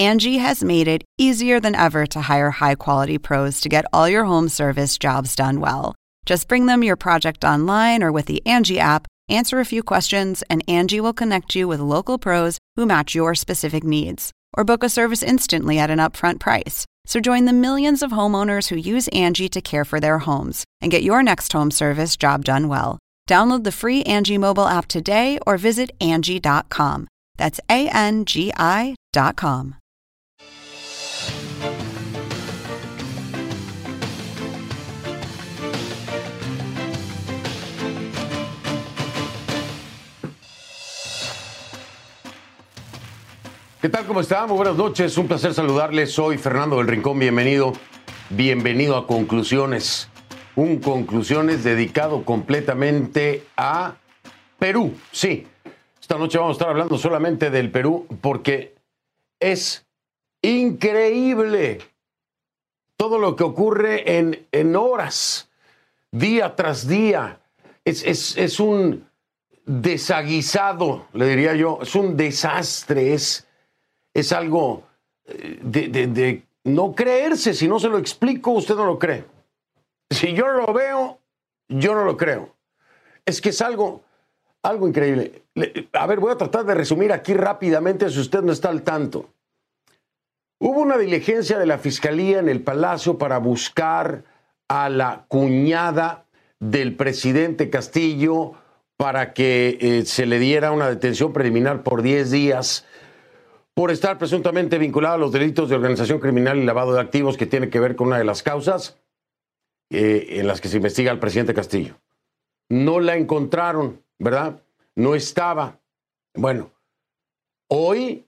Angie has made it easier than ever to hire high-quality pros to get all your home service jobs done well. Just bring them your project online or with the Angie app, answer a few questions, and Angie will connect you with local pros who match your specific needs. Or book a service instantly at an upfront price. So join the millions of homeowners who use Angie to care for their homes and get your next home service job done well. Download the free Angie mobile app today or visit Angie.com. That's ANGI.com. ¿Qué tal? ¿Cómo está? Muy buenas noches. Un placer saludarles. Soy Fernando del Rincón. Bienvenido a Conclusiones. Un Conclusiones dedicado completamente a Perú. Sí, esta noche vamos a estar hablando solamente del Perú porque es increíble todo lo que ocurre en horas, día tras día. Es un desaguisado, le diría yo. Es un desastre, es algo de no creerse. Si no se lo explico, usted no lo cree. Si yo lo veo, yo no lo creo. Es que es algo increíble. A ver, voy a tratar de resumir aquí rápidamente si usted no está al tanto. Hubo una diligencia de la Fiscalía en el Palacio para buscar a la cuñada del presidente Castillo para que se le diera una detención preliminar por 10 días por estar presuntamente vinculado a los delitos de organización criminal y lavado de activos que tiene que ver con una de las causas en las que se investiga al presidente Castillo. No la encontraron, ¿verdad? No estaba. Bueno, hoy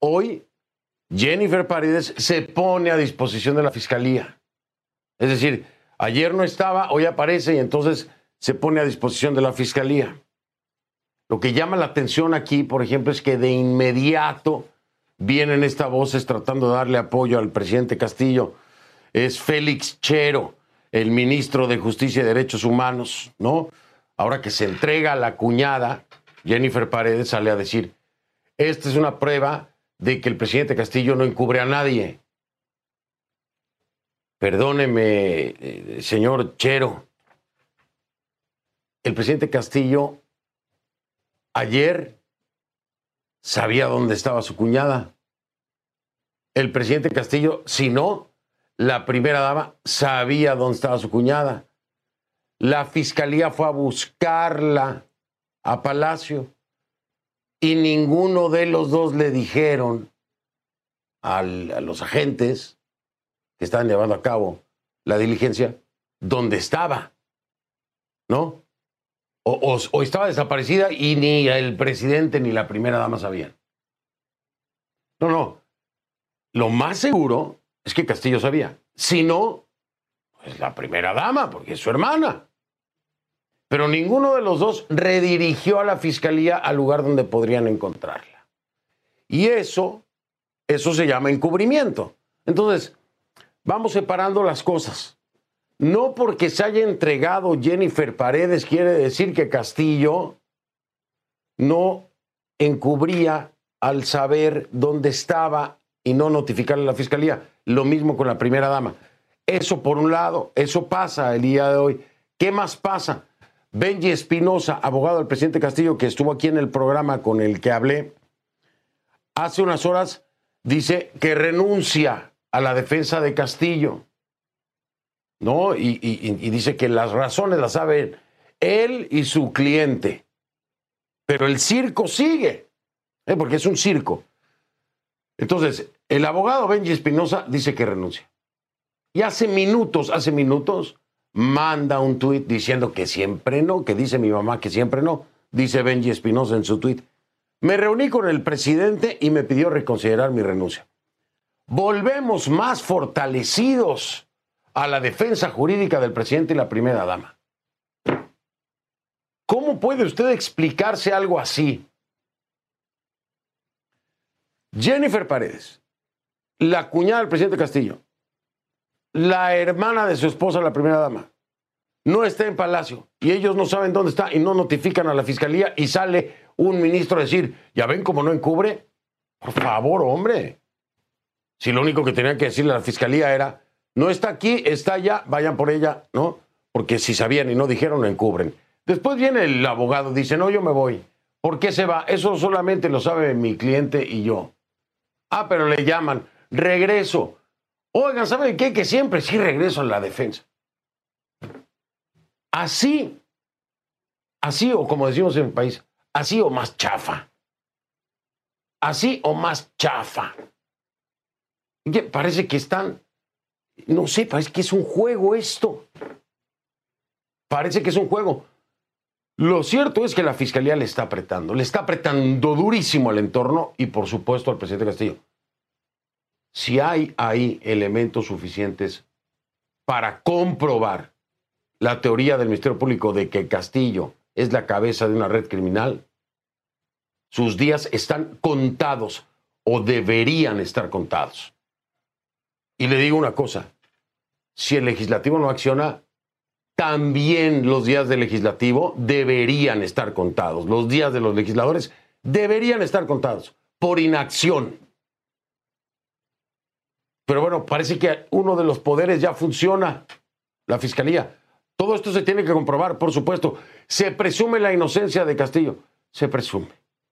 Jennifer Paredes se pone a disposición de la Fiscalía. Es decir, ayer no estaba, hoy aparece y entonces se pone a disposición de la Fiscalía. Lo que llama la atención aquí, por ejemplo, es que de inmediato vienen estas voces tratando de darle apoyo al presidente Castillo. Es Félix Chero, el ministro de Justicia y Derechos Humanos, ¿no? Ahora que se entrega a la cuñada, Jennifer Paredes sale a decir, esta es una prueba de que el presidente Castillo no encubre a nadie. Perdóneme, señor Chero. El presidente Castillo ayer sabía dónde estaba su cuñada. El presidente Castillo, si no, la primera dama sabía dónde estaba su cuñada. La Fiscalía fue a buscarla a Palacio y ninguno de los dos le dijeron a los agentes que estaban llevando a cabo la diligencia dónde estaba, ¿no? O estaba desaparecida y ni el presidente ni la primera dama sabían. No. Lo más seguro es que Castillo sabía. Si no, pues la primera dama, porque es su hermana. Pero ninguno de los dos redirigió a la Fiscalía al lugar donde podrían encontrarla. Y eso se llama encubrimiento. Entonces, vamos separando las cosas. No porque se haya entregado Jennifer Paredes quiere decir que Castillo no encubría al saber dónde estaba y no notificarle a la Fiscalía. Lo mismo con la primera dama. Eso por un lado, eso pasa el día de hoy. ¿Qué más pasa? Benji Espinosa, abogado del presidente Castillo, que estuvo aquí en el programa con el que hablé, hace unas horas dice que renuncia a la defensa de Castillo, ¿no? Y dice que las razones las saben él y su cliente. Pero el circo sigue, porque es un circo. Entonces, el abogado Benji Espinosa dice que renuncia. Y hace minutos, manda un tuit diciendo que siempre no, que dice mi mamá que siempre no. Dice Benji Espinosa en su tuit. Me reuní con el presidente y me pidió reconsiderar mi renuncia. Volvemos más fortalecidos a la defensa jurídica del presidente y la primera dama. ¿Cómo puede usted explicarse algo así? Jennifer Paredes, la cuñada del presidente Castillo, la hermana de su esposa, la primera dama, no está en Palacio y ellos no saben dónde está y no notifican a la Fiscalía y sale un ministro a decir, ¿ya ven cómo no encubre? Por favor, hombre. Si lo único que tenían que decirle a la fiscalía era, no está aquí, está allá, vayan por ella, ¿no? Porque si sabían y no dijeron, lo encubren. Después viene el abogado, dice, no, yo me voy. ¿Por qué se va? Eso solamente lo sabe mi cliente y yo. Ah, pero le llaman, regreso. Oigan, ¿saben qué? Que siempre sí regreso a la defensa. Así, o como decimos en el país, así o más chafa. Así o más chafa. Parece que están, no sé, parece que es un juego esto. Parece que es un juego. Lo cierto es que la fiscalía le está apretando durísimo al entorno y por supuesto al presidente Castillo. Si hay ahí elementos suficientes para comprobar la teoría del Ministerio Público de que Castillo es la cabeza de una red criminal, sus días están contados o deberían estar contados. Y le digo una cosa, si el legislativo no acciona, también los días del legislativo deberían estar contados. Los días de los legisladores deberían estar contados por inacción. Pero bueno, parece que uno de los poderes ya funciona, la fiscalía. Todo esto se tiene que comprobar, por supuesto. Se presume la inocencia de Castillo. Se presume.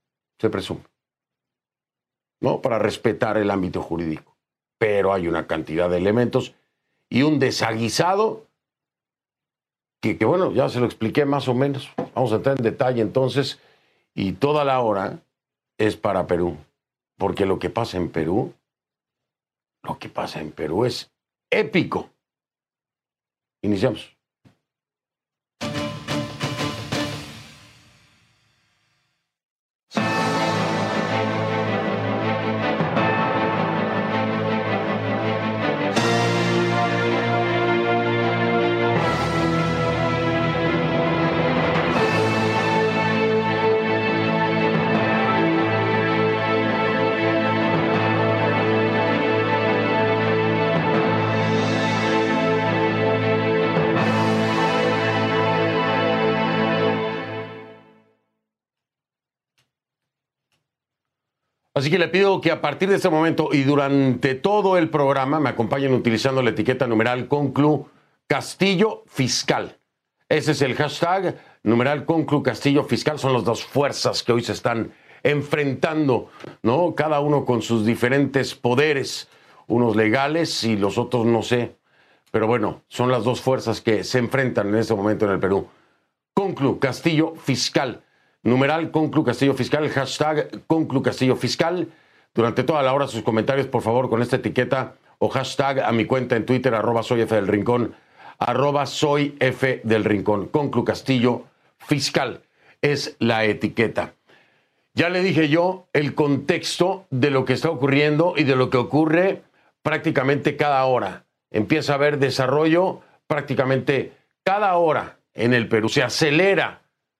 ¿No? Para respetar el ámbito jurídico. Pero hay una cantidad de elementos y un desaguisado que bueno, ya se lo expliqué más o menos. Vamos a entrar en detalle entonces. Y toda la hora es para Perú. Porque lo que pasa en Perú es épico. Iniciamos. Así que le pido que a partir de este momento y durante todo el programa me acompañen utilizando la etiqueta numeral conclu Castillo Fiscal. Ese es el hashtag numeral conclu Castillo Fiscal. Son las dos fuerzas que hoy se están enfrentando, ¿no? Cada uno con sus diferentes poderes, unos legales y los otros no sé. Pero bueno, son las dos fuerzas que se enfrentan en este momento en el Perú. Conclu Castillo Fiscal. Numeral Conclu Castillo Fiscal, hashtag Conclu Castillo Fiscal. Durante toda la hora sus comentarios, por favor, con esta etiqueta o hashtag a mi cuenta en Twitter, @soyfdelrincón, @soyfdelrincón. Conclu Castillo Fiscal es la etiqueta. Ya le dije yo el contexto de lo que está ocurriendo y de lo que ocurre prácticamente cada hora. Empieza a haber desarrollo prácticamente cada hora en el Perú. Se acelera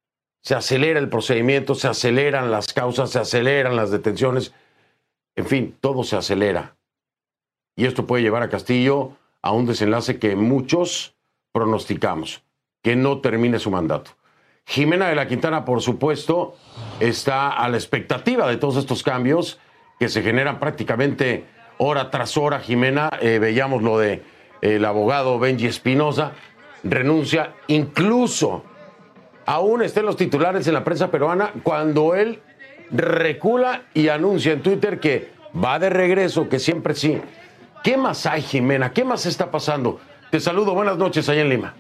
el procedimiento, se aceleran las causas, se aceleran las detenciones. En fin, todo se acelera. Y esto puede llevar a Castillo a un desenlace que muchos pronosticamos, que no termine su mandato. Ximena de la Quintana, por supuesto, está a la expectativa de todos estos cambios que se generan prácticamente hora tras hora. Ximena, veíamos lo de el abogado Benji Espinosa, renuncia, incluso aún estén los titulares en la prensa peruana cuando él recula y anuncia en Twitter que va de regreso, que siempre sí. ¿Qué más hay, Ximena? ¿Qué más está pasando? Te saludo, buenas noches allá en Lima.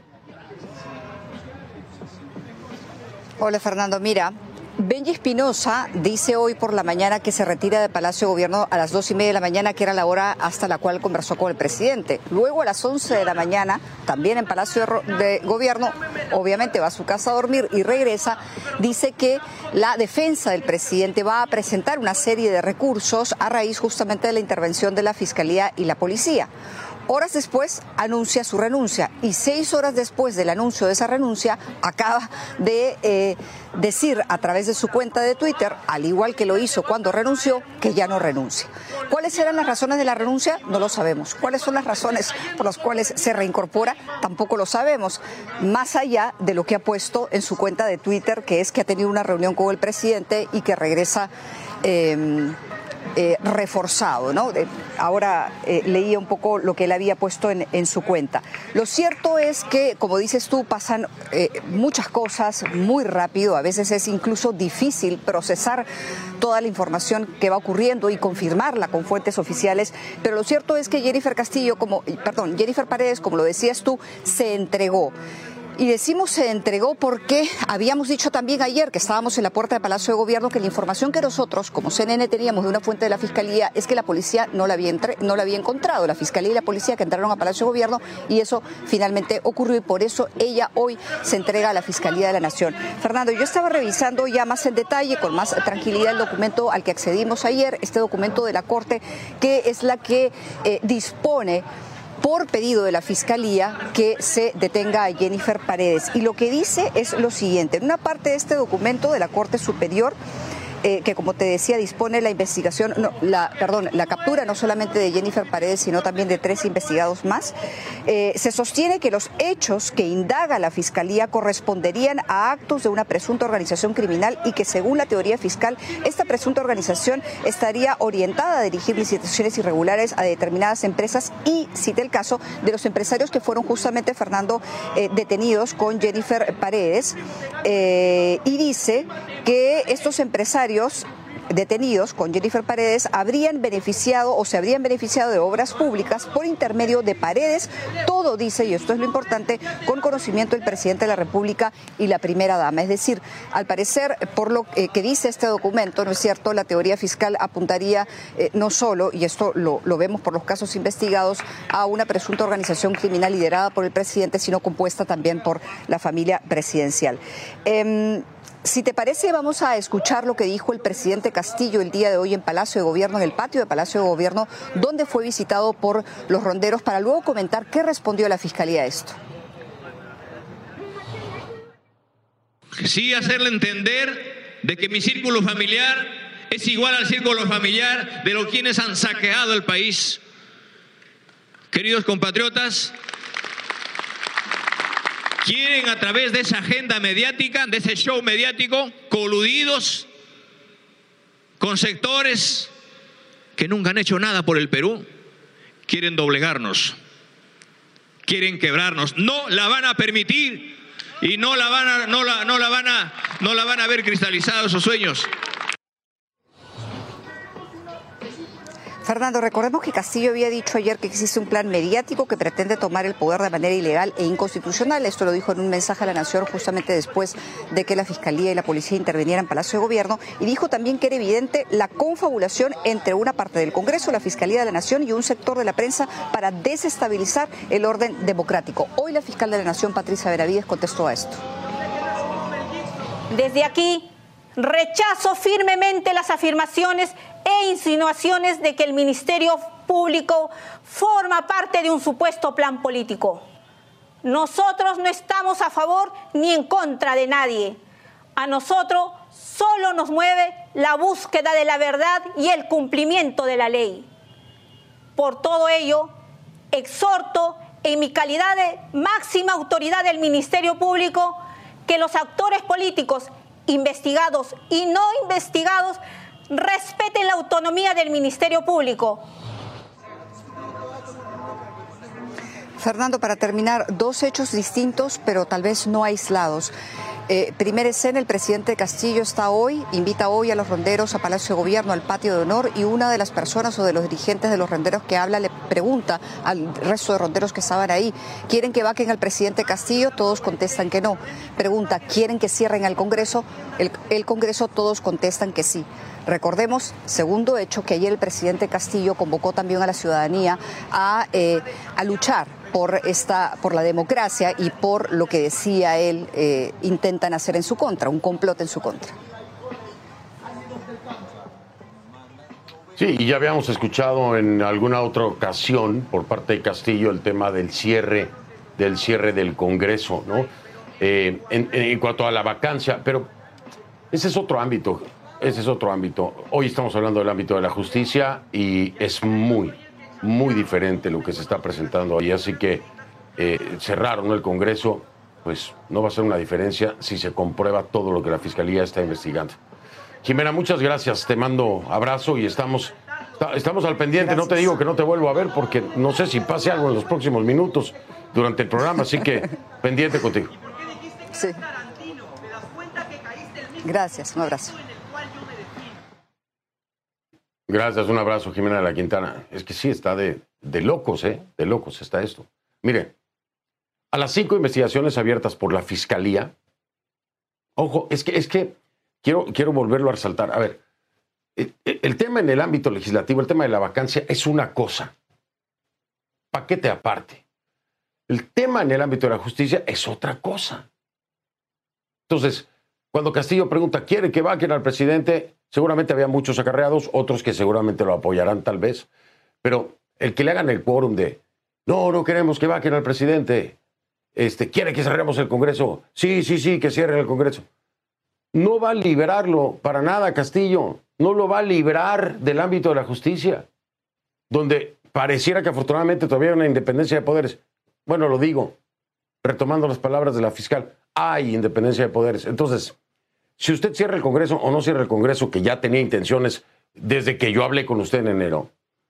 Hola, Fernando. Mira, Benji Espinosa dice hoy por la mañana que se retira de Palacio de Gobierno a las 2:30 de la mañana, que era la hora hasta la cual conversó con el presidente. Luego a las 11 de la mañana, también en Palacio de Gobierno, obviamente va a su casa a dormir y regresa. Dice que la defensa del presidente va a presentar una serie de recursos a raíz justamente de la intervención de la Fiscalía y la Policía. Horas después anuncia su renuncia y 6 horas después del anuncio de esa renuncia acaba de decir a través de su cuenta de Twitter, al igual que lo hizo cuando renunció, que ya no renuncia. ¿Cuáles eran las razones de la renuncia? No lo sabemos. ¿Cuáles son las razones por las cuales se reincorpora? Tampoco lo sabemos. Más allá de lo que ha puesto en su cuenta de Twitter, que es que ha tenido una reunión con el presidente y que regresa reforzado, ¿no? Ahora leía un poco lo que él había puesto en su cuenta. Lo cierto es que, como dices tú, pasan muchas cosas muy rápido. A veces es incluso difícil procesar toda la información que va ocurriendo y confirmarla con fuentes oficiales. Pero lo cierto es que Jennifer Paredes, como lo decías tú, se entregó. Y decimos se entregó porque habíamos dicho también ayer que estábamos en la puerta del Palacio de Gobierno que la información que nosotros, como CNN, teníamos de una fuente de la Fiscalía es que la policía no la había encontrado, la Fiscalía y la policía que entraron al Palacio de Gobierno, y eso finalmente ocurrió y por eso ella hoy se entrega a la Fiscalía de la Nación. Fernando, yo estaba revisando ya más en detalle, con más tranquilidad, el documento al que accedimos ayer, este documento de la Corte, que es la que dispone por pedido de la Fiscalía que se detenga a Jennifer Paredes. Y lo que dice es lo siguiente: en una parte de este documento de la Corte Superior, que como te decía dispone la investigación, la captura no solamente de Jennifer Paredes, sino también de 3 investigados más, se sostiene que los hechos que indaga la Fiscalía corresponderían a actos de una presunta organización criminal y que según la teoría fiscal, esta presunta organización estaría orientada a dirigir licitaciones irregulares a determinadas empresas y, cita el caso, de los empresarios que fueron justamente, Fernando, detenidos con Jennifer Paredes, y dice que estos empresarios detenidos con Jennifer Paredes habrían beneficiado o se habrían beneficiado de obras públicas por intermedio de Paredes, todo dice, y esto es lo importante, con conocimiento del presidente de la República y la primera dama. Es decir, al parecer, por lo que dice este documento, ¿no es cierto?, la teoría fiscal apuntaría no solo, y esto lo vemos por los casos investigados, a una presunta organización criminal liderada por el presidente, sino compuesta también por la familia presidencial. Si te parece, vamos a escuchar lo que dijo el presidente Castillo el día de hoy en Palacio de Gobierno, en el patio de Palacio de Gobierno, donde fue visitado por los ronderos, para luego comentar qué respondió la Fiscalía a esto. Sí, hacerle entender de que mi círculo familiar es igual al círculo familiar de los quienes han saqueado el país. Queridos compatriotas, quieren a través de esa agenda mediática, de ese show mediático, coludidos con sectores que nunca han hecho nada por el Perú, quieren doblegarnos, quieren quebrarnos. No la van a permitir y no la van a ver cristalizados sus sueños. Fernando, recordemos que Castillo había dicho ayer que existe un plan mediático que pretende tomar el poder de manera ilegal e inconstitucional. Esto lo dijo en un mensaje a la Nación justamente después de que la Fiscalía y la Policía intervinieran en Palacio de Gobierno, y dijo también que era evidente la confabulación entre una parte del Congreso, la Fiscalía de la Nación y un sector de la prensa para desestabilizar el orden democrático. Hoy la fiscal de la Nación, Patricia Benavides, contestó a esto. Desde aquí rechazo firmemente las afirmaciones e insinuaciones de que el Ministerio Público forma parte de un supuesto plan político. Nosotros no estamos a favor ni en contra de nadie. A nosotros solo nos mueve la búsqueda de la verdad y el cumplimiento de la ley. Por todo ello, exhorto en mi calidad de máxima autoridad del Ministerio Público que los actores políticos investigados y no investigados respeten la autonomía del Ministerio Público. Fernando, para terminar, 2 hechos distintos, pero tal vez no aislados. Primera escena, el presidente Castillo invita hoy a los ronderos a Palacio de Gobierno, al patio de honor, y una de las personas o de los dirigentes de los ronderos que habla le pregunta al resto de ronderos que estaban ahí: ¿quieren que vaquen al presidente Castillo? Todos contestan que no. Pregunta: ¿quieren que cierren al Congreso? El Congreso, todos contestan que sí. Recordemos, segundo hecho, que ayer el presidente Castillo convocó también a la ciudadanía a luchar por la democracia y por lo que decía él intentan hacer en su contra, un complot en su contra. Sí, y ya habíamos escuchado en alguna otra ocasión por parte de Castillo el tema del cierre del Congreso, ¿no? En cuanto a la vacancia, pero ese es otro ámbito. Hoy estamos hablando del ámbito de la justicia y es muy diferente lo que se está presentando ahí. Así que cerraron el Congreso, pues no va a ser una diferencia si se comprueba todo lo que la Fiscalía está investigando. Jimena, muchas gracias. Te mando abrazo y estamos Estamos al pendiente. Gracias. No te digo que no te vuelvo a ver porque no sé si pase algo en los próximos minutos durante el programa, así que pendiente contigo. Sí. Gracias, un abrazo. Gracias, un abrazo, Jimena de la Quintana. Es que sí, está de locos, ¿eh? De locos está esto. Mire, a las 5 investigaciones abiertas por la Fiscalía, ojo, es que quiero volverlo a resaltar. A ver, el tema en el ámbito legislativo, el tema de la vacancia es una cosa. Paquete aparte. El tema en el ámbito de la justicia es otra cosa. Entonces, cuando Castillo pregunta, ¿quiere que vaquen al presidente? Seguramente había muchos acarreados, otros que seguramente lo apoyarán tal vez, pero el que le hagan el quórum de, no queremos que vaquen al presidente, ¿quiere que cerremos el Congreso? Sí, que cierren el Congreso. No va a liberarlo para nada, Castillo. No lo va a librar del ámbito de la justicia, donde pareciera que afortunadamente todavía hay una independencia de poderes. Bueno, lo digo, retomando las palabras de la fiscal, hay independencia de poderes. Entonces, si usted cierra el Congreso o no cierra el Congreso, que ya tenía intenciones desde que yo hablé con usted en enero,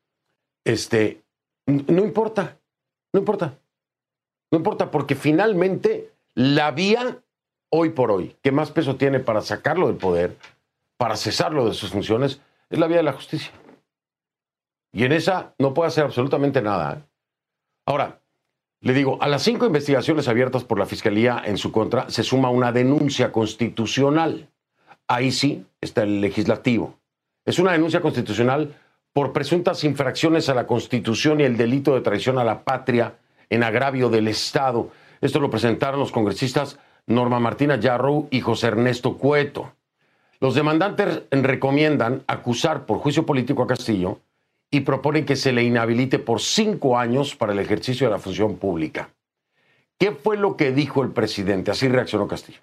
no importa, porque finalmente la vía hoy por hoy que más peso tiene para sacarlo del poder, para cesarlo de sus funciones, es la vía de la justicia. Y en esa no puede hacer absolutamente nada. Ahora, le digo, a las 5 investigaciones abiertas por la Fiscalía en su contra se suma una denuncia constitucional. Ahí sí está el legislativo. Es una denuncia constitucional por presuntas infracciones a la Constitución y el delito de traición a la patria en agravio del Estado. Esto lo presentaron los congresistas Norma Martina Yarrow y José Ernesto Cueto. Los demandantes recomiendan acusar por juicio político a Castillo y proponen que se le inhabilite por 5 años para el ejercicio de la función pública. ¿Qué fue lo que dijo el presidente? Así reaccionó Castillo.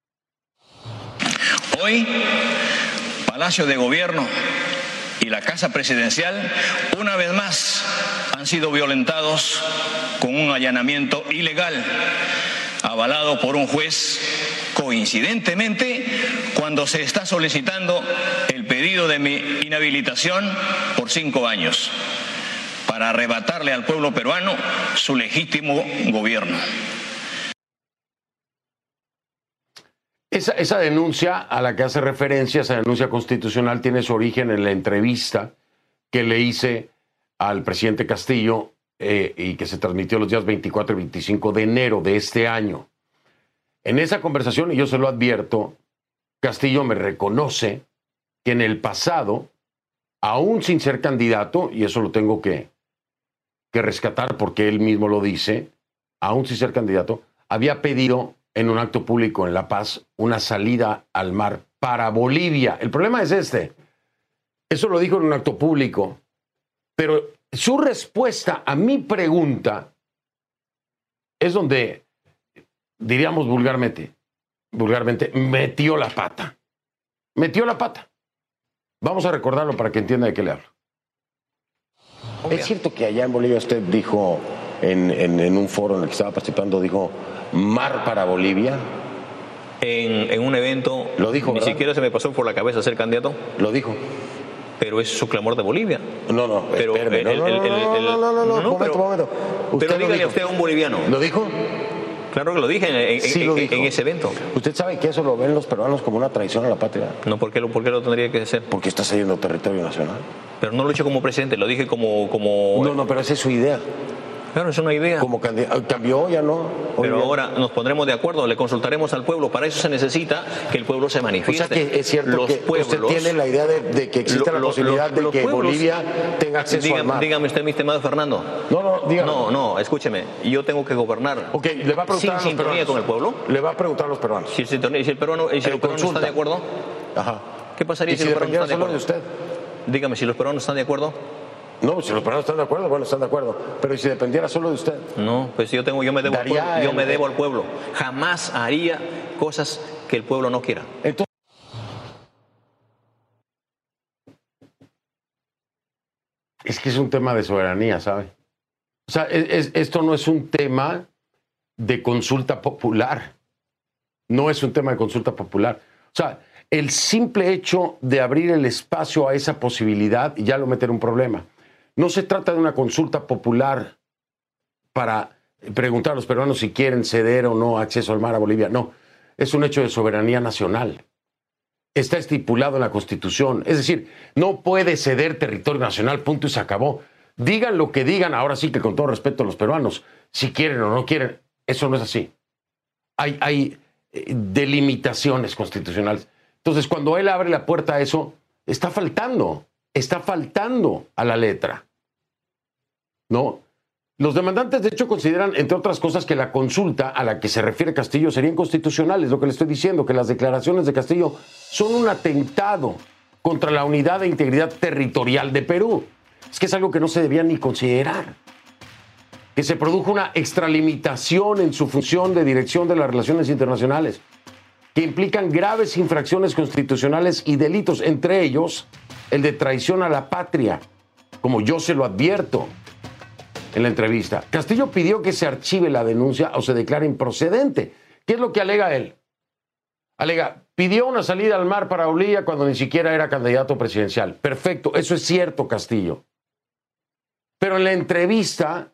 Hoy, Palacio de Gobierno y la Casa Presidencial, una vez más, han sido violentados con un allanamiento ilegal, avalado por un juez, coincidentemente, cuando se está solicitando el pedido de mi inhabilitación por 5 años, para arrebatarle al pueblo peruano su legítimo gobierno. Esa denuncia a la que hace referencia, esa denuncia constitucional, tiene su origen en la entrevista que le hice al presidente Castillo y que se transmitió los días 24 y 25 de enero de este año. En esa conversación, y yo se lo advierto, Castillo me reconoce que en el pasado, aún sin ser candidato, y eso lo tengo que rescatar porque él mismo lo dice, aún sin ser candidato, había pedido en un acto público en La Paz una salida al mar para Bolivia. El problema es eso lo dijo en un acto público, pero su respuesta a mi pregunta es donde, diríamos vulgarmente, metió la pata. Metió la pata. Vamos a recordarlo para que entienda de qué le hablo. Es cierto que allá en Bolivia usted dijo, en un foro en el que estaba participando, dijo mar para Bolivia. En un evento, lo dijo, ni siquiera se me pasó por la cabeza ser candidato. Lo dijo. Pero es su clamor de Bolivia. No, pero momento. Pero dígale a usted a un boliviano. ¿Lo dijo? Claro que lo dije en ese evento. ¿Usted sabe que eso lo ven los peruanos como una traición a la patria? No, ¿por qué lo tendría que hacer? Porque está cediendo territorio nacional. Pero no lo he hecho como presidente, lo dije como... No, pero esa es su idea. Claro, es una idea. Como cambió, ya no. Pero ahora nos pondremos de acuerdo, le consultaremos al pueblo. Para eso se necesita que el pueblo se manifieste. O sea que es cierto los que pueblos, usted tiene la idea de que existe la posibilidad de que Bolivia tenga acceso al mar. Dígame usted, mi estimado Fernando. Dígame. No, escúcheme. Yo tengo que gobernar. Ok, le va a preguntar sin sintonía con el pueblo. Le va a preguntar a los peruanos. Si el peruano está de acuerdo. Ajá. ¿Qué pasaría si los peruanos están de acuerdo? De usted? Dígame, si los peruanos están de acuerdo. No, si los peruanos están de acuerdo, bueno, están de acuerdo. Pero si dependiera solo de usted. No, pues yo me debo al pueblo. Yo me debo al pueblo. Jamás haría cosas que el pueblo no quiera. Entonces, es que es un tema de soberanía, ¿sabe? O sea, esto no es un tema de consulta popular. No es un tema de consulta popular. O sea, el simple hecho de abrir el espacio a esa posibilidad ya lo mete en un problema. No se trata de una consulta popular para preguntar a los peruanos si quieren ceder o no acceso al mar a Bolivia. No, es un hecho de soberanía nacional. Está estipulado en la Constitución. Es decir, no puede ceder territorio nacional, punto y se acabó. Digan lo que digan, ahora sí que con todo respeto a los peruanos, si quieren o no quieren, eso no es así. Hay delimitaciones constitucionales. Entonces, cuando él abre la puerta a eso, está faltando a la letra. ¿No? Los demandantes, de hecho, consideran, entre otras cosas, que la consulta a la que se refiere Castillo sería inconstitucional. Es lo que le estoy diciendo, que las declaraciones de Castillo son un atentado contra la unidad e integridad territorial de Perú. Es que es algo que no se debía ni considerar. Que se produjo una extralimitación en su función de dirección de las relaciones internacionales, que implican graves infracciones constitucionales y delitos, entre ellos el de traición a la patria, como yo se lo advierto en la entrevista. Castillo pidió que se archive la denuncia o se declare improcedente. ¿Qué es lo que alega él? Alega, pidió una salida al mar para Bolivia cuando ni siquiera era candidato presidencial. Perfecto, eso es cierto, Castillo. Pero en la entrevista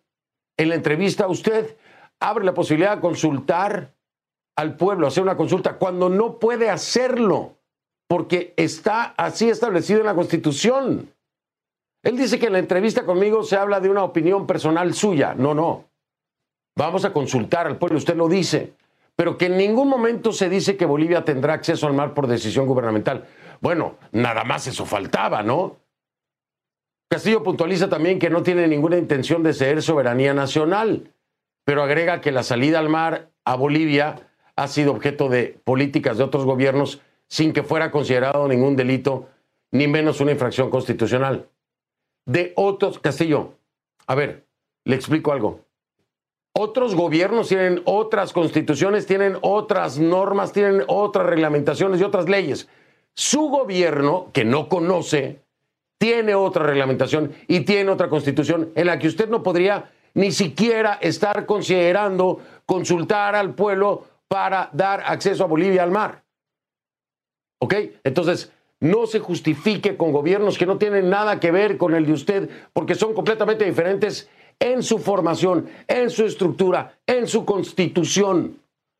usted abre la posibilidad de consultar al pueblo, hacer una consulta, cuando no puede hacerlo, porque está así establecido en la Constitución. Él dice que en la entrevista conmigo se habla de una opinión personal suya. No. Vamos a consultar al pueblo, usted lo dice. Pero que en ningún momento se dice que Bolivia tendrá acceso al mar por decisión gubernamental. Bueno, nada más eso faltaba, ¿no? Castillo puntualiza también que no tiene ninguna intención de ceder soberanía nacional, pero agrega que la salida al mar a Bolivia ha sido objeto de políticas de otros gobiernos sin que fuera considerado ningún delito, ni menos una infracción constitucional. De otros, Castillo, a ver, le explico algo. Otros gobiernos tienen otras constituciones, tienen otras normas, tienen otras reglamentaciones y otras leyes. Su gobierno, que no conoce, tiene otra reglamentación y tiene otra constitución en la que usted no podría ni siquiera estar considerando consultar al pueblo para dar acceso a Bolivia al mar. ¿Ok? Entonces, no se justifique con gobiernos que no tienen nada que ver con el de usted, porque son completamente diferentes en su formación, en su estructura, en su constitución.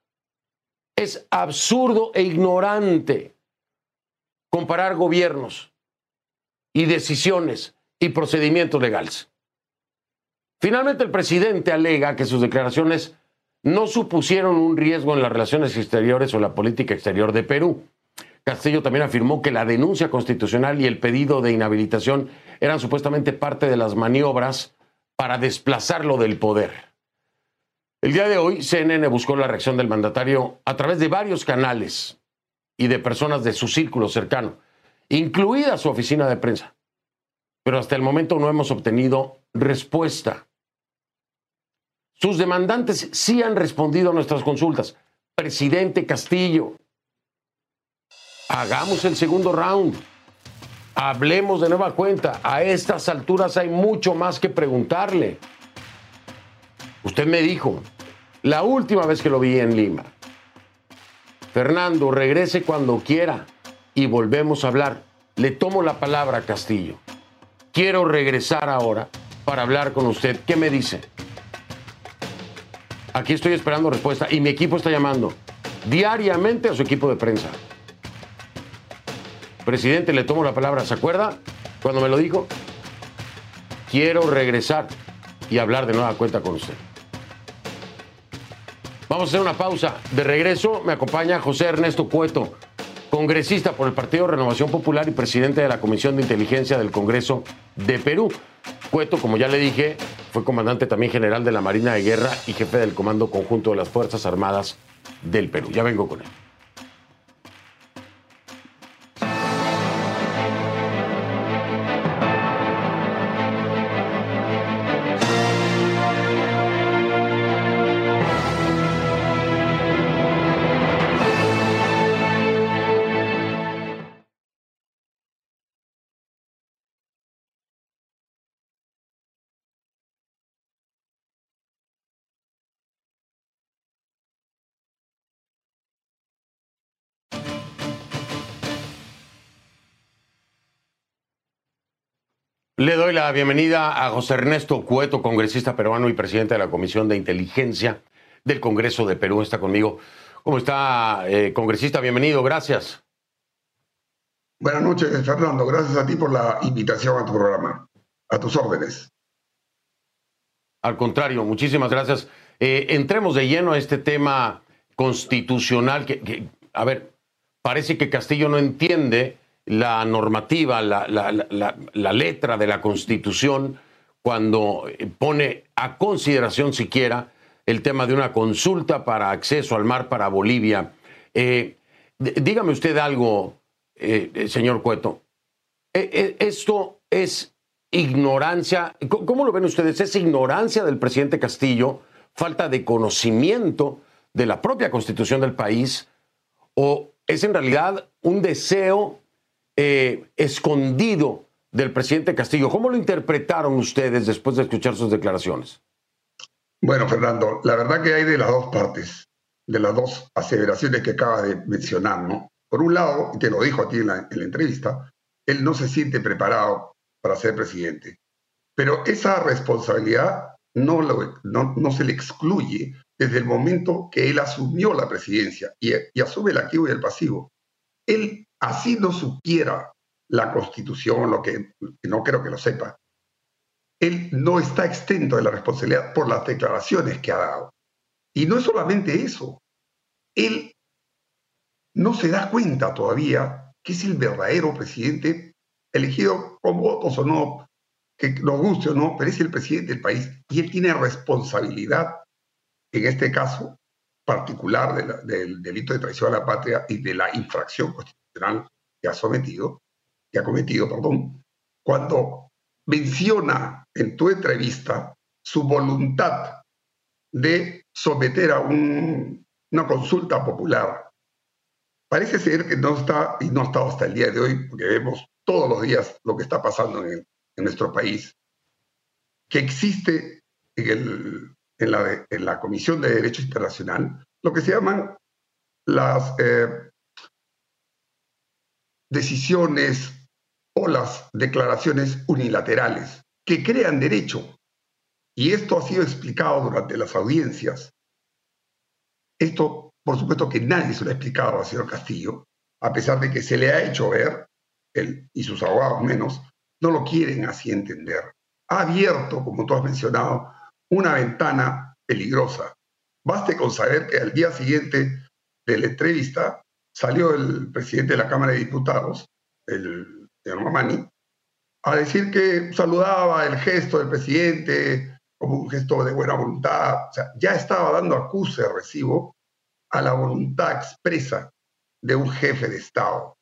Es absurdo e ignorante comparar gobiernos y decisiones y procedimientos legales. Finalmente, el presidente alega que sus declaraciones no supusieron un riesgo en las relaciones exteriores o la política exterior de Perú. Castillo también afirmó que la denuncia constitucional y el pedido de inhabilitación eran supuestamente parte de las maniobras para desplazarlo del poder. El día de hoy, CNN buscó la reacción del mandatario a través de varios canales y de personas de su círculo cercano, incluida su oficina de prensa. Pero hasta el momento no hemos obtenido respuesta. Sus demandantes sí han respondido a nuestras consultas. Presidente Castillo, hagamos el segundo round. Hablemos de nueva cuenta. A estas alturas hay mucho más que preguntarle. Usted me dijo, la última vez que lo vi en Lima, Fernando, regrese cuando quiera y volvemos a hablar. Le tomo la palabra a Castillo. Quiero regresar ahora para hablar con usted. ¿Qué me dice? Aquí estoy esperando respuesta y mi equipo está llamando diariamente a su equipo de prensa. Presidente, le tomo la palabra. ¿Se acuerda cuando me lo dijo? Quiero regresar y hablar de nueva cuenta con usted. Vamos a hacer una pausa. De regreso me acompaña José Ernesto Cueto, congresista por el Partido Renovación Popular y presidente de la Comisión de Inteligencia del Congreso de Perú. Cueto, como ya le dije, fue comandante también general de la Marina de Guerra y jefe del Comando Conjunto de las Fuerzas Armadas del Perú. Ya vengo con él. Le doy la bienvenida a José Ernesto Cueto, congresista peruano y presidente de la Comisión de Inteligencia del Congreso de Perú. Está conmigo. ¿Cómo está, congresista? Bienvenido, gracias. Buenas noches, Fernando. Gracias a ti por la invitación a tu programa. A tus órdenes. Al contrario, muchísimas gracias. Entremos de lleno a este tema constitucional a ver, parece que Castillo no entiende la normativa, la letra de la Constitución cuando pone a consideración siquiera el tema de una consulta para acceso al mar para Bolivia. Dígame usted algo, señor Cueto. ¿Esto es ignorancia? ¿Cómo lo ven ustedes? ¿Es ignorancia del presidente Castillo, falta de conocimiento de la propia Constitución del país, o es en realidad un deseo escondido del presidente Castillo? ¿Cómo lo interpretaron ustedes después de escuchar sus declaraciones? Bueno, Fernando, la verdad que hay de las dos partes, de las dos aseveraciones que acabas de mencionar, ¿no? Por un lado, y te lo dijo a ti en la entrevista, él no se siente preparado para ser presidente. Pero esa responsabilidad no se le excluye desde el momento que él asumió la presidencia y asume el activo y el pasivo. Él, así no supiera la Constitución, lo que no creo que lo sepa, él no está exento de la responsabilidad por las declaraciones que ha dado. Y no es solamente eso. Él no se da cuenta todavía que es el verdadero presidente elegido con votos o no, que nos guste o no, pero es el presidente del país y él tiene responsabilidad, en este caso particular del delito de traición a la patria y de la infracción constitucional que ha cometido, cuando menciona en tu entrevista su voluntad de someter a una consulta popular. Parece ser que no está, y no ha estado hasta el día de hoy, porque vemos todos los días lo que está pasando en nuestro país, que existe en la Comisión de Derecho Internacional lo que se llaman las decisiones o las declaraciones unilaterales que crean derecho. Y esto ha sido explicado durante las audiencias. Esto, por supuesto, que nadie se lo ha explicado al señor Castillo, a pesar de que se le ha hecho ver, él y sus abogados menos, no lo quieren así entender. Ha abierto, como tú has mencionado, una ventana peligrosa. Baste con saber que al día siguiente de la entrevista salió el presidente de la Cámara de Diputados, el señor Mamani, a decir que saludaba el gesto del presidente como un gesto de buena voluntad. O sea, ya estaba dando acuse de recibo a la voluntad expresa de un jefe de Estado.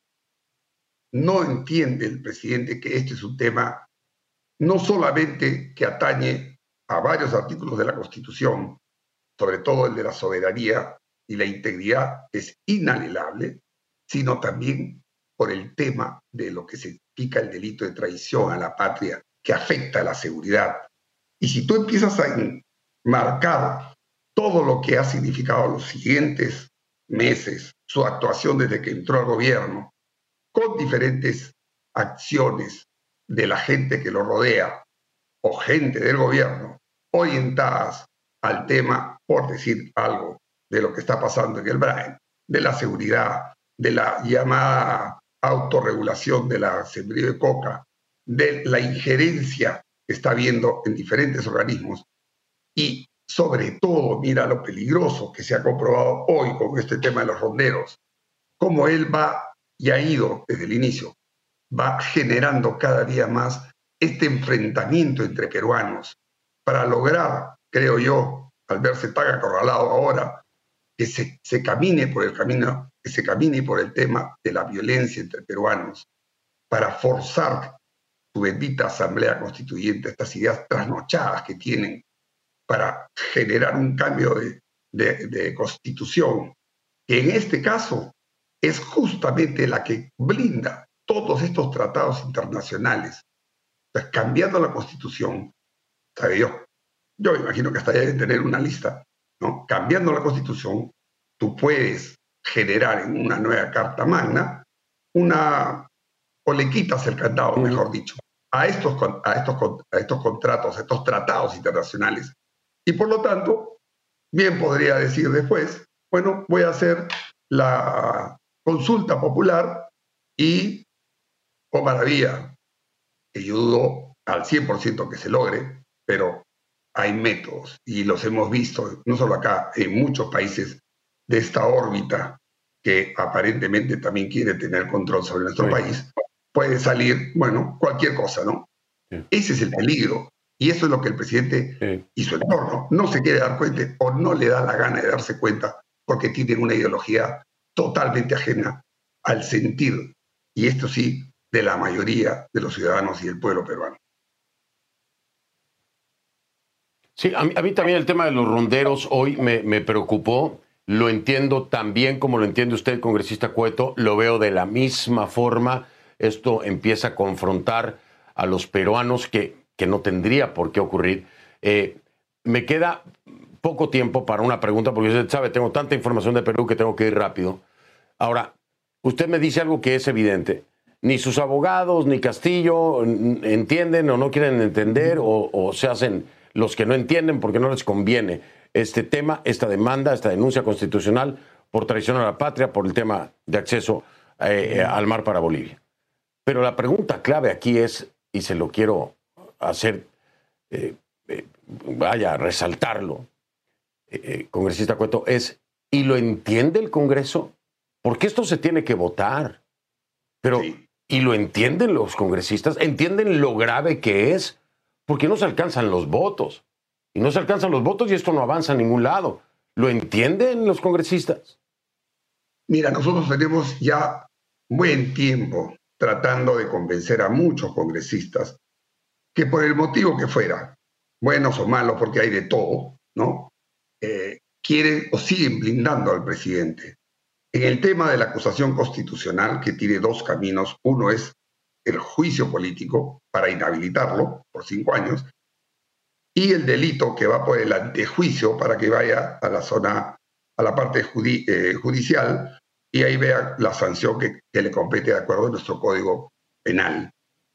No entiende el presidente que este es un tema no solamente que atañe a varios artículos de la Constitución, sobre todo el de la soberanía y la integridad, es inalienable, sino también por el tema de lo que significa el delito de traición a la patria, que afecta a la seguridad. Y si tú empiezas a marcar todo lo que ha significado los siguientes meses, su actuación desde que entró al gobierno, con diferentes acciones de la gente que lo rodea o gente del gobierno orientadas al tema, por decir algo, de lo que está pasando en el Brain, de la seguridad, de la llamada autorregulación de la sembrío de coca, de la injerencia que está habiendo en diferentes organismos y sobre todo, mira lo peligroso que se ha comprobado hoy con este tema de los ronderos, cómo él va y ha ido desde el inicio, va generando cada día más este enfrentamiento entre peruanos para lograr, creo yo, al verse tan acorralado ahora, que se camine por el camino, que se camine por el tema de la violencia entre peruanos, para forzar su bendita Asamblea Constituyente, estas ideas trasnochadas que tienen para generar un cambio de constitución, que en este caso es justamente la que blinda todos estos tratados internacionales. Entonces, cambiando la Constitución, ¿sabe yo me imagino que hasta ya deben tener una lista, ¿no? Cambiando la Constitución, tú puedes generar en una nueva Carta Magna o le quitas el candado, mejor dicho, a estos contratos, a estos tratados internacionales. Y por lo tanto, bien podría decir después, bueno, voy a hacer la consulta popular y, oh maravilla, que yo dudo al 100% que se logre, pero hay métodos y los hemos visto, no solo acá, en muchos países de esta órbita que aparentemente también quiere tener control sobre nuestro país. Puede salir, bueno, cualquier cosa, ¿no? Sí. Ese es el peligro. Y eso es lo que el presidente y su entorno no se quiere dar cuenta o no le da la gana de darse cuenta porque tienen una ideología totalmente ajena al sentir, y esto sí, de la mayoría de los ciudadanos y del pueblo peruano. Sí, a mí también el tema de los ronderos hoy me preocupó. Lo entiendo tan bien como lo entiende usted, congresista Cueto. Lo veo de la misma forma. Esto empieza a confrontar a los peruanos que no tendría por qué ocurrir. Me queda poco tiempo para una pregunta, porque usted sabe, tengo tanta información de Perú que tengo que ir rápido. Ahora, usted me dice algo que es evidente. Ni sus abogados, ni Castillo entienden o no quieren entender, o se hacen los que no entienden porque no les conviene este tema, esta demanda, esta denuncia constitucional por traición a la patria, por el tema de acceso al mar para Bolivia. Pero la pregunta clave aquí es, y se lo quiero hacer, resaltarlo, congresista Cueto, es, ¿y lo entiende el Congreso? Porque esto se tiene que votar. Pero, sí. ¿Y lo entienden los congresistas? ¿Entienden lo grave que es? Porque no se alcanzan los votos. Y no se alcanzan los votos y esto no avanza a ningún lado. ¿Lo entienden los congresistas? Mira, nosotros tenemos ya buen tiempo tratando de convencer a muchos congresistas que por el motivo que fuera, buenos o malos, porque hay de todo, ¿no? Quieren o siguen blindando al presidente. En el tema de la acusación constitucional, que tiene dos caminos, uno es el juicio político para inhabilitarlo por 5 años, y el delito que va por el antejuicio para que vaya a la zona, a la parte judicial, y ahí vea la sanción que le compete de acuerdo a nuestro Código Penal.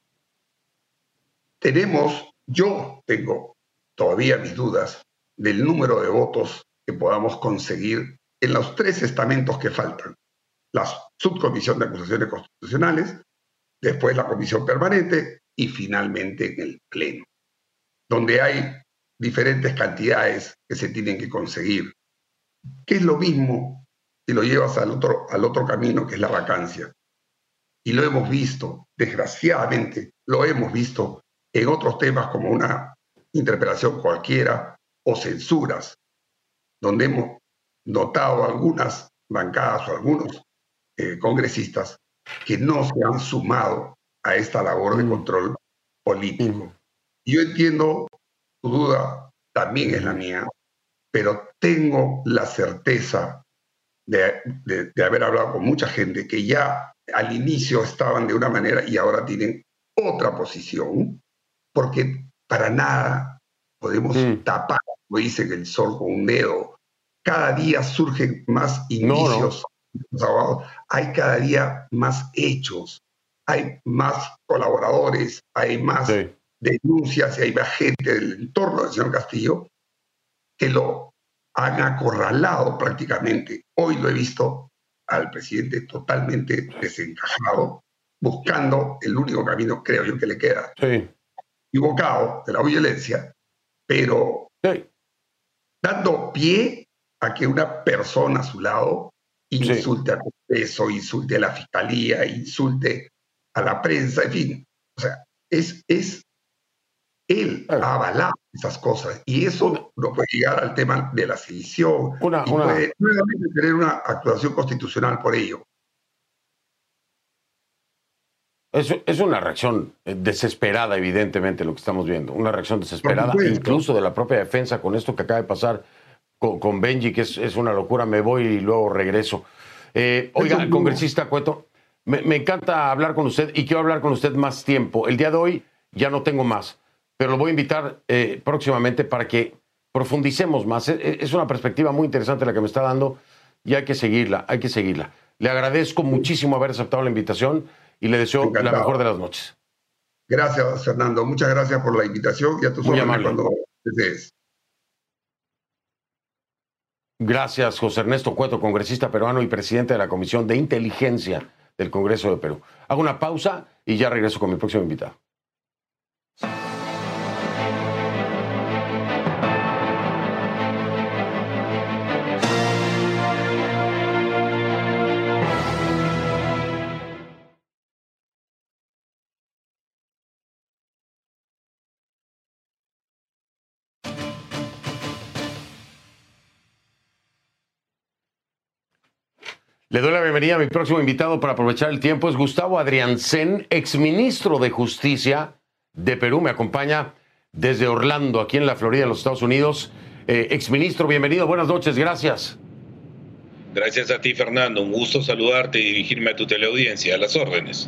Yo tengo todavía mis dudas del número de votos que podamos conseguir en los 3 estamentos que faltan. La subcomisión de acusaciones constitucionales, después la comisión permanente y finalmente en el pleno, donde hay diferentes cantidades que se tienen que conseguir, que es lo mismo si lo llevas al otro camino, que es la vacancia. Y lo hemos visto, desgraciadamente, lo hemos visto en otros temas como una interpelación cualquiera o censuras, donde hemos notado algunas bancadas o algunos congresistas que no se han sumado a esta labor de control político. Yo entiendo tu duda, también es la mía, pero tengo la certeza de haber hablado con mucha gente que ya al inicio estaban de una manera y ahora tienen otra posición, porque para nada podemos tapar, como dicen, el sol con un dedo. Cada día surgen más indicios. No. Hay cada día más hechos, hay más colaboradores, hay más denuncias y hay más gente del entorno del señor Castillo que lo han acorralado prácticamente. Hoy lo he visto al presidente totalmente desencajado, buscando el único camino, creo yo, que le queda. Equivocado, de la violencia, pero dando pie a que una persona a su lado insulte al Congreso, insulte a la Fiscalía, insulte a la prensa, en fin. O sea, él ha avalado esas cosas y eso no puede llegar al tema de la sedición puede nuevamente tener una actuación constitucional por ello. Es una reacción desesperada, evidentemente, lo que estamos viendo. Una reacción desesperada, incluso de la propia defensa, con esto que acaba de pasar con Benji, que es una locura. Me voy y luego regreso. Oiga, congresista Cueto, me encanta hablar con usted y quiero hablar con usted más tiempo. El día de hoy ya no tengo más, pero lo voy a invitar próximamente para que profundicemos más. Es una perspectiva muy interesante la que me está dando y hay que seguirla, Le agradezco muchísimo haber aceptado la invitación y le deseo la mejor de las noches. Gracias, Fernando. Muchas gracias por la invitación y a tus órdenes cuando desees. Gracias, José Ernesto Cueto, congresista peruano y presidente de la Comisión de Inteligencia del Congreso de Perú. Hago una pausa y ya regreso con mi próximo invitado. Le doy la bienvenida a mi próximo invitado para aprovechar el tiempo. Es Gustavo Adriancén, exministro de Justicia de Perú. Me acompaña desde Orlando, aquí en la Florida, en los Estados Unidos. Exministro, bienvenido. Buenas noches. Gracias. Gracias a ti, Fernando. Un gusto saludarte y dirigirme a tu teleaudiencia. A las órdenes.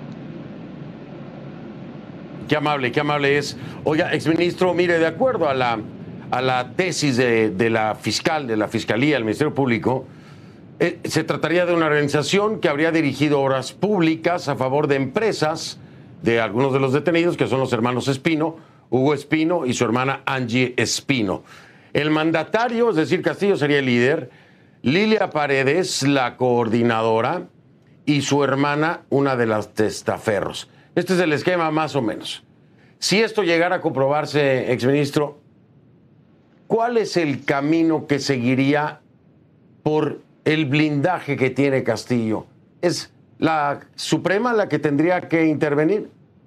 Qué amable es. Oiga, exministro, mire, de acuerdo a la tesis de la fiscal, de la Fiscalía, del Ministerio Público, se trataría de una organización que habría dirigido obras públicas a favor de empresas de algunos de los detenidos, que son los hermanos Espino, Hugo Espino y su hermana Angie Espino. El mandatario, es decir, Castillo, sería el líder, Lilia Paredes, la coordinadora, y su hermana, una de las testaferros. Este es el esquema más o menos. Si esto llegara a comprobarse, exministro, ¿cuál es el camino que seguiría por el blindaje que tiene Castillo? ¿Es la Suprema la que tendría que intervenir?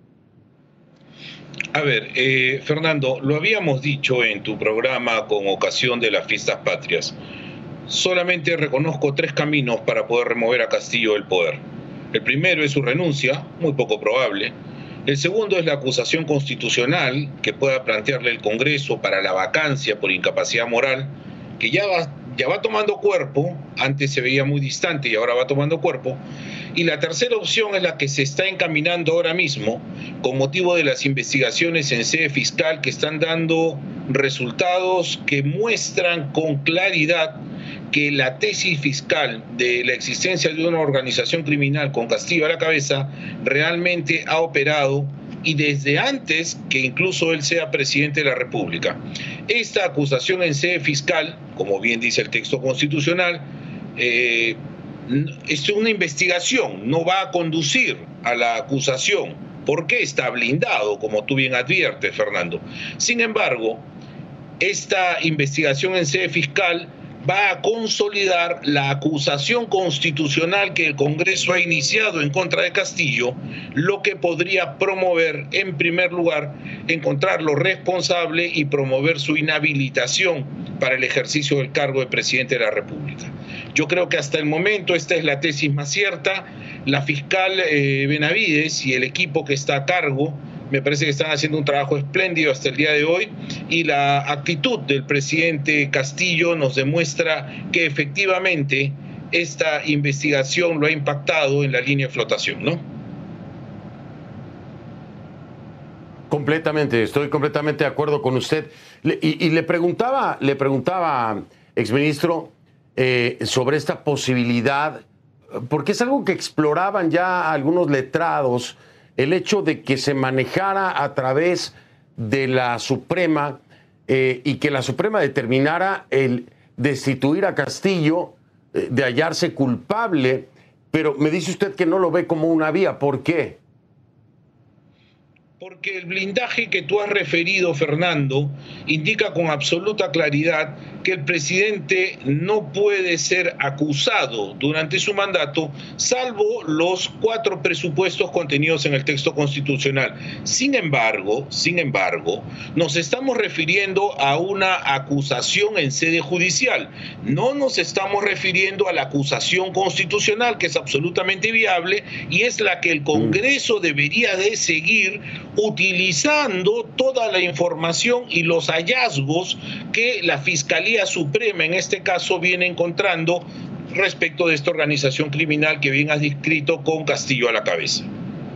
A ver, Fernando, lo habíamos dicho en tu programa con ocasión de las fiestas patrias. Solamente reconozco 3 caminos para poder remover a Castillo del poder. El primero es su renuncia, muy poco probable. El segundo es la acusación constitucional que pueda plantearle el Congreso para la vacancia por incapacidad moral, que ya va tomando cuerpo. Antes se veía muy distante y ahora va tomando cuerpo. Y la tercera opción es la que se está encaminando ahora mismo con motivo de las investigaciones en sede fiscal que están dando resultados que muestran con claridad que la tesis fiscal de la existencia de una organización criminal con Castillo a la cabeza realmente ha operado, y desde antes que incluso él sea presidente de la República. Esta acusación en sede fiscal, como bien dice el texto constitucional, es una investigación, no va a conducir a la acusación, porque está blindado, como tú bien adviertes, Fernando. Sin embargo, esta investigación en sede fiscal va a consolidar la acusación constitucional que el Congreso ha iniciado en contra de Castillo, lo que podría promover, en primer lugar, encontrarlo responsable y promover su inhabilitación para el ejercicio del cargo de presidente de la República. Yo creo que hasta el momento esta es la tesis más cierta. La fiscal Benavides y el equipo que está a cargo me parece que están haciendo un trabajo espléndido hasta el día de hoy, y la actitud del presidente Castillo nos demuestra que efectivamente esta investigación lo ha impactado en la línea de flotación, ¿no? Completamente, estoy completamente de acuerdo con usted. Y le preguntaba, exministro, sobre esta posibilidad, porque es algo que exploraban ya algunos letrados, el hecho de que se manejara a través de la Suprema y que la Suprema determinara el destituir a Castillo de hallarse culpable, pero me dice usted que no lo ve como una vía. ¿Por qué? Porque el blindaje que tú has referido, Fernando, indica con absoluta claridad que el presidente no puede ser acusado durante su mandato, salvo los 4 presupuestos contenidos en el texto constitucional. Sin embargo, nos estamos refiriendo a una acusación en sede judicial. No nos estamos refiriendo a la acusación constitucional, que es absolutamente viable y es la que el Congreso debería de seguir, utilizando toda la información y los hallazgos que la Fiscalía Suprema en este caso viene encontrando respecto de esta organización criminal que bien has descrito con Castillo a la cabeza.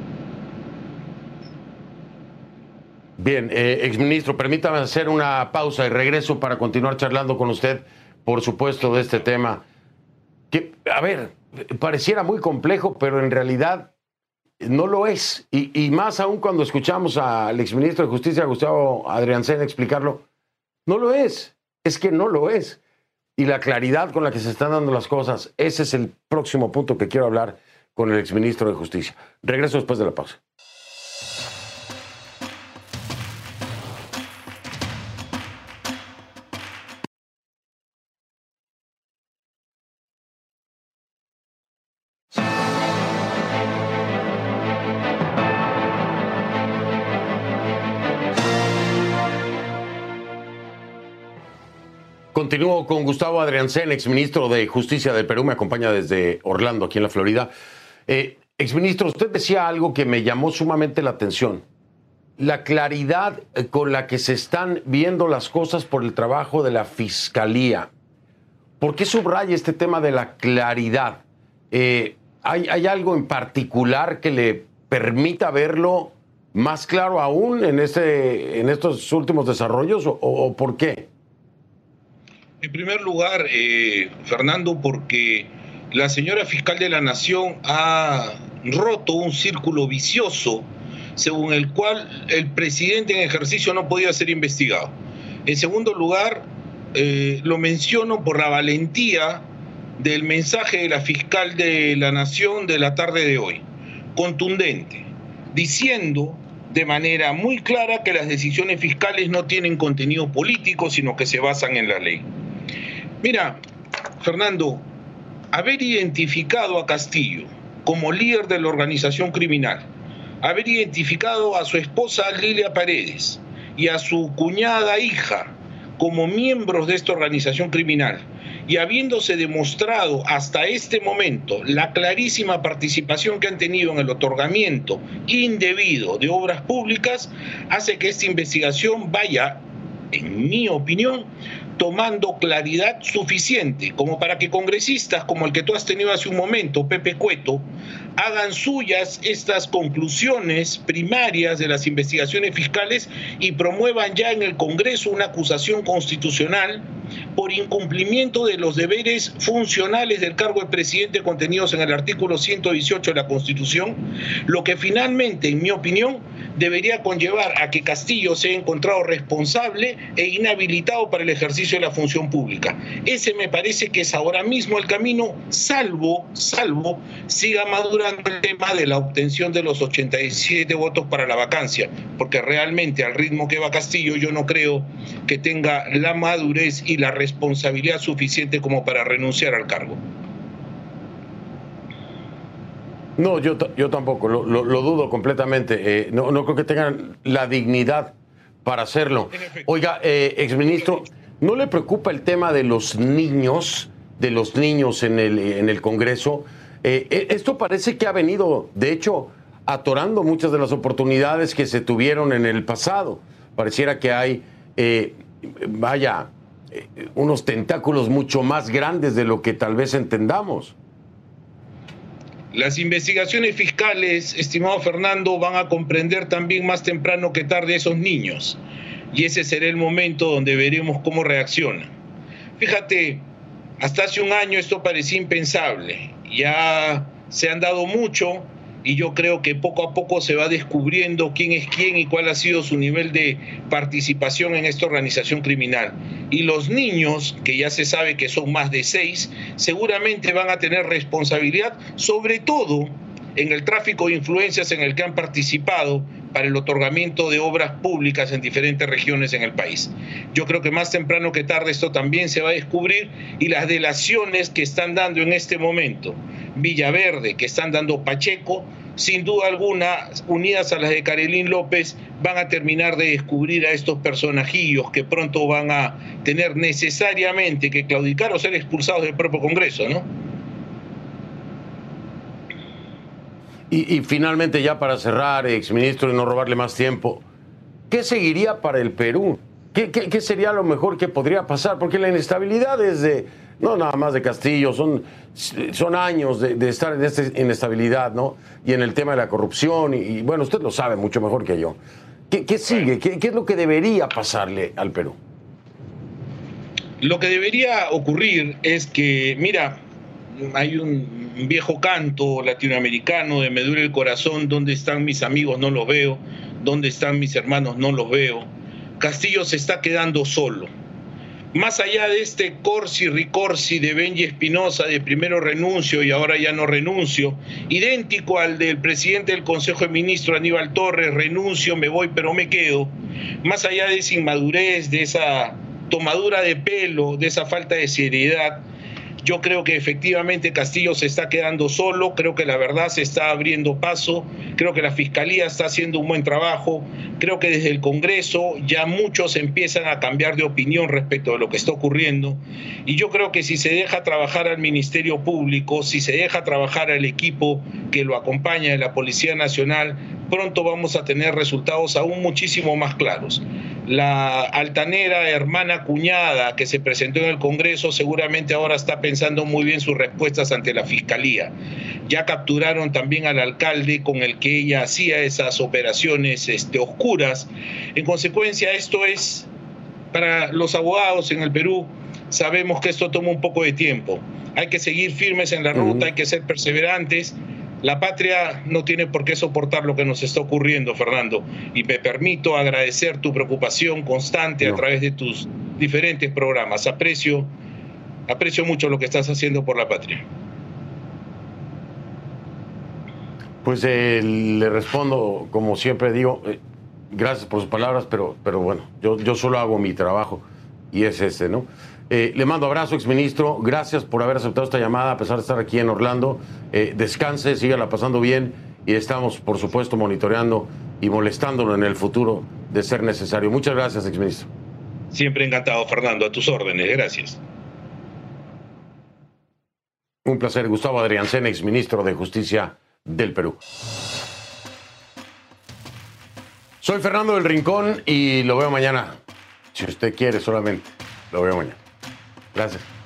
Bien, exministro, permítame hacer una pausa y regreso para continuar charlando con usted, por supuesto, de este tema que, a ver, pareciera muy complejo, pero en realidad no lo es. Y más aún cuando escuchamos al exministro de Justicia, Gustavo Adriancén, explicarlo, no lo es. Es que no lo es. Y la claridad con la que se están dando las cosas, ese es el próximo punto que quiero hablar con el exministro de Justicia. Regreso después de la pausa. Continúo con Gustavo Adriancén, exministro de Justicia del Perú. Me acompaña desde Orlando, aquí en la Florida. Exministro, usted decía algo que me llamó sumamente la atención. La claridad con la que se están viendo las cosas por el trabajo de la Fiscalía. ¿Por qué subraya este tema de la claridad? ¿Hay algo en particular que le permita verlo más claro aún en estos últimos desarrollos o por qué? En primer lugar, Fernando, porque la señora fiscal de la Nación ha roto un círculo vicioso según el cual el presidente en ejercicio no podía ser investigado. En segundo lugar, lo menciono por la valentía del mensaje de la fiscal de la Nación de la tarde de hoy, contundente, diciendo de manera muy clara que las decisiones fiscales no tienen contenido político, sino que se basan en la ley. Mira, Fernando, haber identificado a Castillo como líder de la organización criminal, haber identificado a su esposa Lilia Paredes y a su cuñada hija como miembros de esta organización criminal, y habiéndose demostrado hasta este momento la clarísima participación que han tenido en el otorgamiento indebido de obras públicas, hace que esta investigación vaya, en mi opinión, tomando claridad suficiente como para que congresistas como el que tú has tenido hace un momento, Pepe Cueto, hagan suyas estas conclusiones primarias de las investigaciones fiscales y promuevan ya en el Congreso una acusación constitucional por incumplimiento de los deberes funcionales del cargo de presidente contenidos en el artículo 118 de la Constitución, lo que finalmente, en mi opinión, debería conllevar a que Castillo sea encontrado responsable e inhabilitado para el ejercicio de la función pública. Ese me parece que es ahora mismo el camino, salvo siga madurando el tema de la obtención de los 87 votos para la vacancia, porque realmente al ritmo que va Castillo yo no creo que tenga la madurez y la responsabilidad suficiente como para renunciar al cargo. No, yo tampoco, lo dudo completamente. No creo que tengan la dignidad para hacerlo. Oiga, exministro, ¿no le preocupa el tema de los niños en el Congreso? Esto parece que ha venido, de hecho, atorando muchas de las oportunidades que se tuvieron en el pasado. Pareciera que hay, unos tentáculos mucho más grandes de lo que tal vez entendamos. Las investigaciones fiscales, estimado Fernando, van a comprender también más temprano que tarde esos niños. Y ese será el momento donde veremos cómo reaccionan. Fíjate, hasta hace un año esto parecía impensable. Ya se han dado mucho y yo creo que poco a poco se va descubriendo quién es quién y cuál ha sido su nivel de participación en esta organización criminal. Y los niños, que ya se sabe que son más de 6, seguramente van a tener responsabilidad, sobre todo en el tráfico de influencias en el que han participado para el otorgamiento de obras públicas en diferentes regiones en el país. Yo creo que más temprano que tarde esto también se va a descubrir, y las delaciones que están dando en este momento Villaverde, que están dando Pacheco, sin duda alguna, unidas a las de Carolín López, van a terminar de descubrir a estos personajillos que pronto van a tener necesariamente que claudicar o ser expulsados del propio Congreso, ¿no? Y finalmente, ya para cerrar, exministro, y no robarle más tiempo, ¿qué seguiría para el Perú? ¿Qué sería lo mejor que podría pasar? Porque la inestabilidad es no nada más de Castillo, son años de estar en esta inestabilidad, ¿no? Y en el tema de la corrupción, y bueno, usted lo sabe mucho mejor que yo. ¿Qué sigue? ¿Qué es lo que debería pasarle al Perú? Lo que debería ocurrir es que, mira, hay un viejo canto latinoamericano de me duele el corazón, ¿dónde están mis amigos? No los veo. ¿Dónde están mis hermanos? No los veo. Castillo se está quedando solo. Más allá de este corsi-ricorsi de Benji Espinosa, de primero renuncio y ahora ya no renuncio, idéntico al del presidente del Consejo de Ministros, Aníbal Torres, renuncio, me voy, pero me quedo, más allá de esa inmadurez, de esa tomadura de pelo, de esa falta de seriedad, yo creo que efectivamente Castillo se está quedando solo, creo que la verdad se está abriendo paso, creo que la Fiscalía está haciendo un buen trabajo, creo que desde el Congreso ya muchos empiezan a cambiar de opinión respecto de lo que está ocurriendo, y yo creo que si se deja trabajar al Ministerio Público, si se deja trabajar al equipo que lo acompaña de la Policía Nacional, pronto vamos a tener resultados aún muchísimo más claros. La altanera hermana cuñada que se presentó en el Congreso seguramente ahora está pensando muy bien sus respuestas ante la Fiscalía. Ya capturaron también al alcalde con el que ella hacía esas operaciones oscuras. En consecuencia, esto es, para los abogados en el Perú, sabemos que esto toma un poco de tiempo. Hay que seguir firmes en la ruta, hay que ser perseverantes. La patria no tiene por qué soportar lo que nos está ocurriendo, Fernando, y me permito agradecer tu preocupación constante a través de tus diferentes programas. Aprecio mucho lo que estás haciendo por la patria. Pues le respondo, como siempre digo, gracias por sus palabras, pero bueno, yo solo hago mi trabajo y es ese, ¿no? Le mando abrazo, exministro. Gracias por haber aceptado esta llamada a pesar de estar aquí en Orlando. Descanse, sígala pasando bien y estamos, por supuesto, monitoreando y molestándolo en el futuro de ser necesario. Muchas gracias, exministro. Siempre encantado, Fernando. A tus órdenes. Gracias. Un placer. Gustavo Adriancena, exministro de Justicia del Perú. Soy Fernando del Rincón y lo veo mañana. Si usted quiere solamente, lo veo mañana. Gracias.